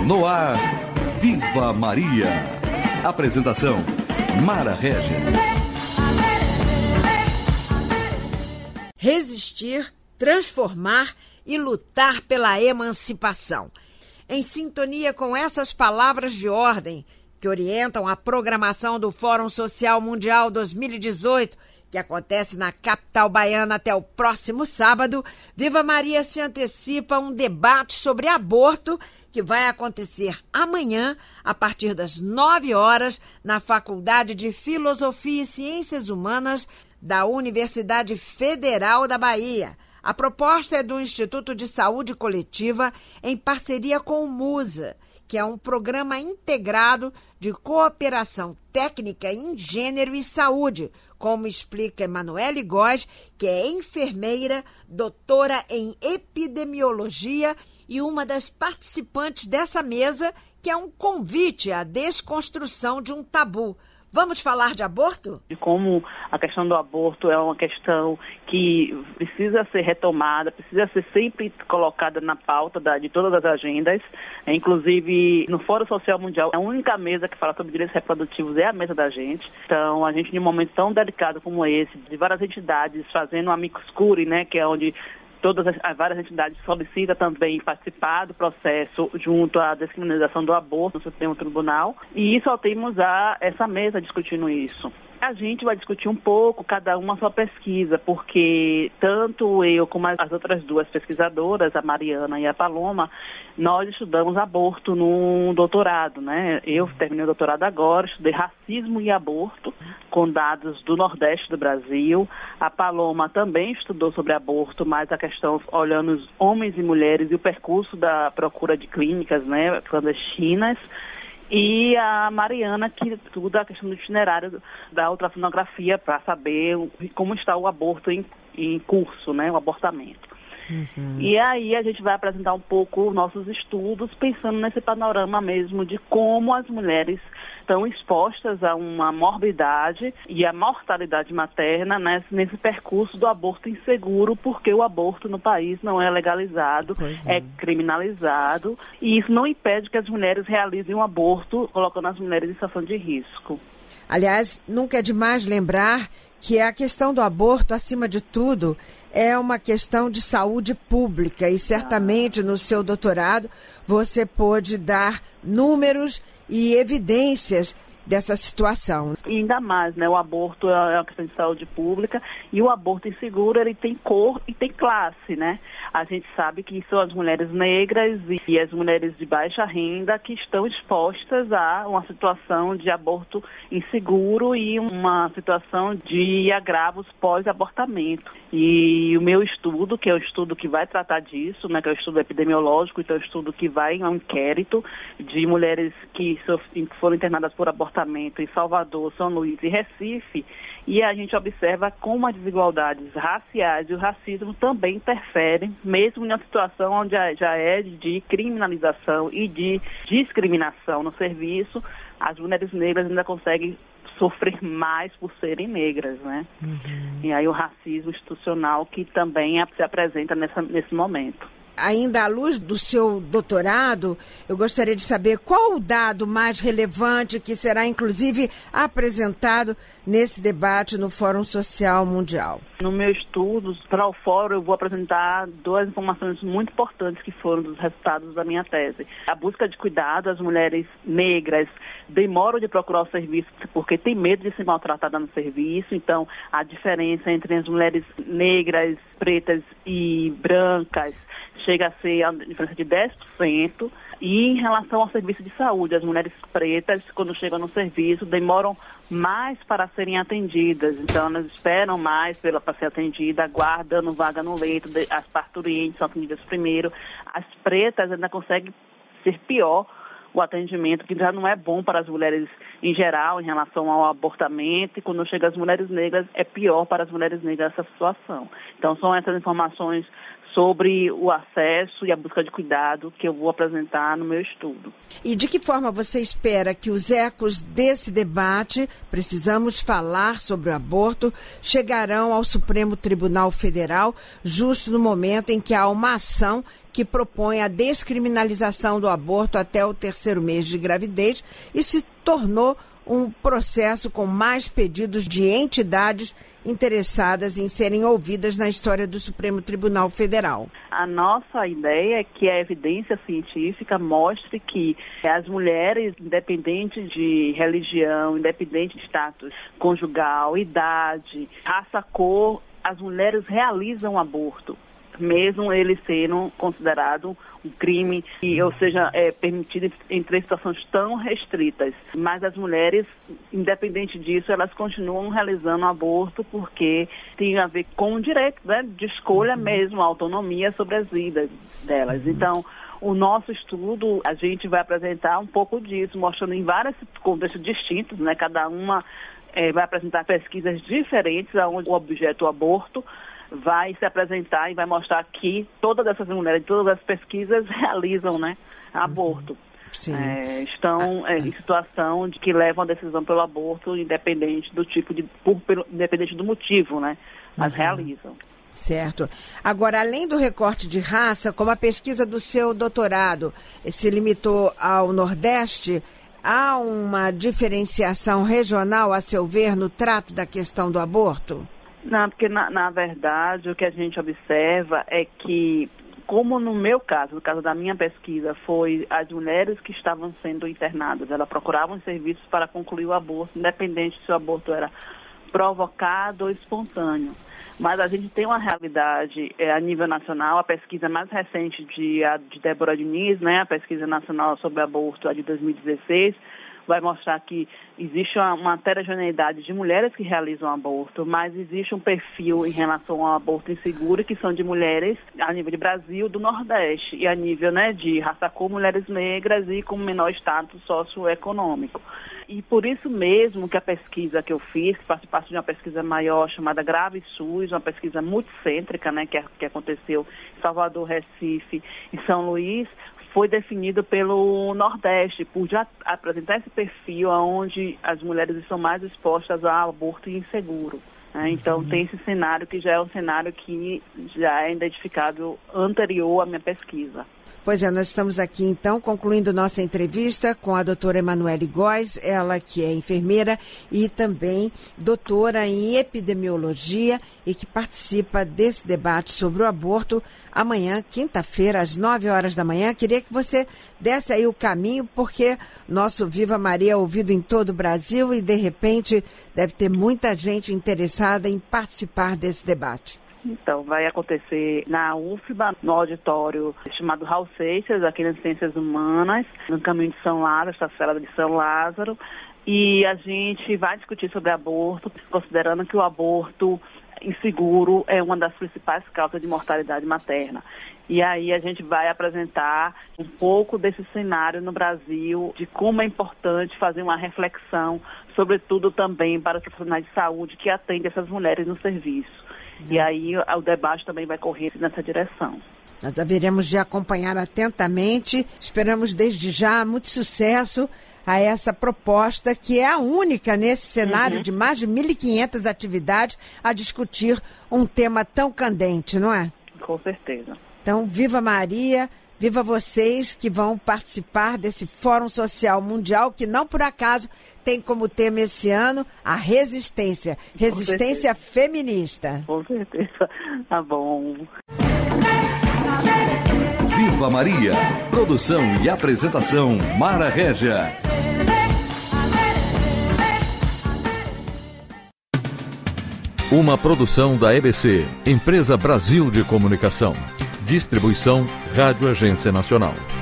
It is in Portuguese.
No ar, Viva Maria. Apresentação, Mara Regis. Resistir, transformar e lutar pela emancipação. Em sintonia com essas palavras de ordem que orientam a programação do Fórum Social Mundial 2018, que acontece na capital baiana até o próximo sábado, Viva Maria se antecipa a um debate sobre aborto que vai acontecer amanhã, a partir das 9 horas, na Faculdade de Filosofia e Ciências Humanas da Universidade Federal da Bahia. A proposta é do Instituto de Saúde Coletiva, em parceria com o MUSA, que é um programa integrado de cooperação técnica em gênero e saúde, como explica Emanuele Góes, que é enfermeira, doutora em epidemiologia e uma das participantes dessa mesa, que é um convite à desconstrução de um tabu. Vamos falar de aborto? De como a questão do aborto é uma questão que precisa ser retomada, precisa ser sempre colocada na pauta de todas as agendas. Inclusive, no Fórum Social Mundial, a única mesa que fala sobre direitos reprodutivos é a mesa da gente. Então, a gente, em um momento tão delicado como esse, de várias entidades fazendo um amicus curiae, né, que é onde todas as várias entidades solicitam também participar do processo junto à descriminalização do aborto no Supremo Tribunal. E só temos essa mesa discutindo isso. A gente vai discutir um pouco, cada uma a sua pesquisa, porque tanto eu como as outras duas pesquisadoras, a Mariana e a Paloma, nós estudamos aborto no doutorado, né? Eu terminei o doutorado agora, estudei racismo e aborto, com dados do Nordeste do Brasil. A Paloma também estudou sobre aborto, mas a questão olhando os homens e mulheres e o percurso da procura de clínicas, né, clandestinas. E a Mariana, que estuda a questão do itinerário da ultrassonografia para saber como está o aborto em curso, né, o abortamento. Uhum. E aí a gente vai apresentar um pouco nossos estudos, pensando nesse panorama mesmo de como as mulheres estão expostas a uma morbidade e a mortalidade materna nesse percurso do aborto inseguro, porque o aborto no país não é legalizado, é criminalizado, e isso não impede que as mulheres realizem um aborto, colocando as mulheres em situação de risco. Aliás, nunca é demais lembrar que a questão do aborto, acima de tudo, é uma questão de saúde pública e certamente no seu doutorado você pôde dar números e evidências dessa situação. E ainda mais, né? O aborto é uma questão de saúde pública e o aborto inseguro, ele tem cor e tem classe, né? A gente sabe que são as mulheres negras e as mulheres de baixa renda que estão expostas a uma situação de aborto inseguro e uma situação de agravos pós-abortamento. E o meu estudo, que é o estudo que vai tratar disso, né? Que é o estudo epidemiológico, então é o estudo que vai a um inquérito de mulheres que foram internadas por abortamento em Salvador, São Luís e Recife, e a gente observa como as desigualdades raciais e o racismo também interferem, mesmo em uma situação onde já é de criminalização e de discriminação no serviço, as mulheres negras ainda conseguem sofrer mais por serem negras, né? Uhum. E aí o racismo institucional que também se apresenta nesse momento. Ainda à luz do seu doutorado, eu gostaria de saber qual o dado mais relevante que será, inclusive, apresentado nesse debate no Fórum Social Mundial. No meu estudo, para o Fórum, eu vou apresentar duas informações muito importantes que foram dos resultados da minha tese. A busca de cuidado, as mulheres negras demoram de procurar o serviço porque tem medo de ser maltratada no serviço, então a diferença entre as mulheres negras, pretas e brancas chega a ser a diferença de 10%, e em relação ao serviço de saúde, as mulheres pretas, quando chegam no serviço, demoram mais para serem atendidas, então elas esperam mais para ser atendida, aguardando vaga no leito, as parturientes são atendidas primeiro, as pretas ainda conseguem ser pior o atendimento, que já não é bom para as mulheres em geral em relação ao abortamento, e quando chega às mulheres negras é pior para as mulheres negras essa situação. Então são essas informações sobre o acesso e a busca de cuidado que eu vou apresentar no meu estudo. E de que forma você espera que os ecos desse debate, precisamos falar sobre o aborto, chegarão ao Supremo Tribunal Federal, justo no momento em que há uma ação que propõe a descriminalização do aborto até o 3º mês de gravidez e se tornou um processo com mais pedidos de entidades interessadas em serem ouvidas na história do Supremo Tribunal Federal. A nossa ideia é que a evidência científica mostre que as mulheres, independente de religião, independente de status conjugal, idade, raça, cor, as mulheres realizam aborto, mesmo ele sendo considerado um crime, ou seja, permitido em 3 situações tão restritas. Mas as mulheres, independente disso, elas continuam realizando aborto porque tem a ver com o direito, né, de escolha mesmo, a autonomia sobre as vidas delas. Então, o nosso estudo, a gente vai apresentar um pouco disso, mostrando em vários contextos distintos, né, cada uma vai apresentar pesquisas diferentes, onde o objeto, o aborto, vai se apresentar e vai mostrar que todas essas mulheres, todas as pesquisas realizam, né, aborto. Estão em situação de que levam a decisão pelo aborto, independente do tipo independente do motivo, né, mas realizam. Certo. Agora, além do recorte de raça, como a pesquisa do seu doutorado se limitou ao Nordeste, há uma diferenciação regional, a seu ver, no trato da questão do aborto? Não, porque na verdade o que a gente observa é que, como no meu caso, no caso da minha pesquisa, foi as mulheres que estavam sendo internadas, elas procuravam serviços para concluir o aborto, independente se o aborto era provocado ou espontâneo. Mas a gente tem uma realidade a nível nacional, a pesquisa mais recente de Débora Diniz, né, a pesquisa nacional sobre aborto, a de 2016, vai mostrar que existe uma heterogeneidade de mulheres que realizam aborto, mas existe um perfil em relação ao aborto inseguro, que são de mulheres a nível de Brasil, do Nordeste, e a nível, né, de raça cor, mulheres negras e com menor status socioeconômico. E por isso mesmo que a pesquisa que eu fiz, que participasse de uma pesquisa maior chamada Grave SUS, uma pesquisa multicêntrica, né, que aconteceu em Salvador, Recife e São Luís, foi definido pelo Nordeste, por já apresentar esse perfil onde as mulheres estão mais expostas ao aborto inseguro. Né? Então, tem esse cenário que já é um cenário que já é identificado anterior à minha pesquisa. Pois é, nós estamos aqui, então, concluindo nossa entrevista com a doutora Emanuele Góes, ela que é enfermeira e também doutora em epidemiologia e que participa desse debate sobre o aborto amanhã, quinta-feira, às 9 horas da manhã. Queria que você desse aí o caminho, porque nosso Viva Maria é ouvido em todo o Brasil e, de repente, deve ter muita gente interessada em participar desse debate. Então, vai acontecer na UFBA, no auditório chamado Raul Seixas, aqui nas Ciências Humanas, no caminho de São Lázaro, estação de São Lázaro, e a gente vai discutir sobre aborto, considerando que o aborto inseguro é uma das principais causas de mortalidade materna. E aí a gente vai apresentar um pouco desse cenário no Brasil, de como é importante fazer uma reflexão, sobretudo também para os profissionais de saúde que atendem essas mulheres no serviço. E aí o debate também vai correr nessa direção. Nós haveremos de acompanhar atentamente. Esperamos desde já muito sucesso a essa proposta, que é a única nesse cenário de mais de 1.500 atividades a discutir um tema tão candente, não é? Com certeza. Então, viva Maria, viva vocês que vão participar desse Fórum Social Mundial, que não por acaso tem como tema esse ano a resistência. Resistência feminista. Com certeza. Tá bom. Viva Maria. Produção e apresentação Mara Régia. Uma produção da EBC, Empresa Brasil de Comunicação. Distribuição Rádio Agência Nacional.